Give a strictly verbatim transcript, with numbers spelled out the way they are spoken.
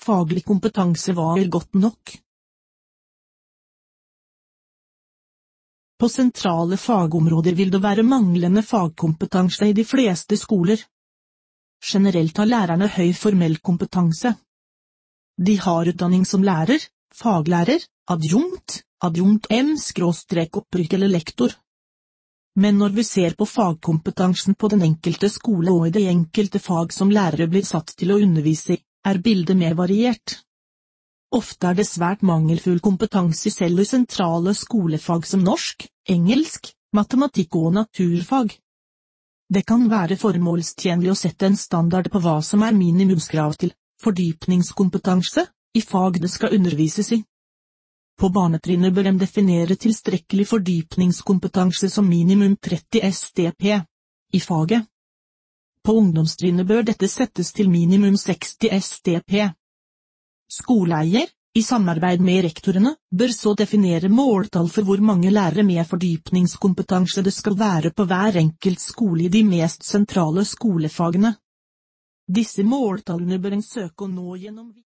Faglig kompetanse var godt nok. På sentrale fagområder vil det være manglende fagkompetanse i de fleste skoler. Generelt har lærerne høy formell kompetanse. De har utdanning som lærer, faglærer, adjunkt, adjunkt M-opprykk eller lektor. Men når vi ser på fagkompetansen på den enkelte skole og i det enkelte fag som lærere blir satt til å undervise i, er bildet mer variert. Ofte er det svært mangelfull kompetanse selv i sentrale skolefag som norsk, engelsk, matematikk og naturfag. Det kan være formålstjenlig å sette en standard på hva som er minimumskrav til fordypningskompetanse i fag det skal undervises i. På barnetrinnet bør en definere tilstrekkelig fordypningskompetanse som minimum tretti S T P i faget. På ungdomstrinnet bør dette settes til minimum seksti S T P. Skoleeier, i samarbeid med rektorene, bør så definere måltall for hvor mange lærere med fordypningskompetanse det skal være på hver enkelt skole i de mest sentrale skolefagene. Disse måltallene bør en søke å nå gjennom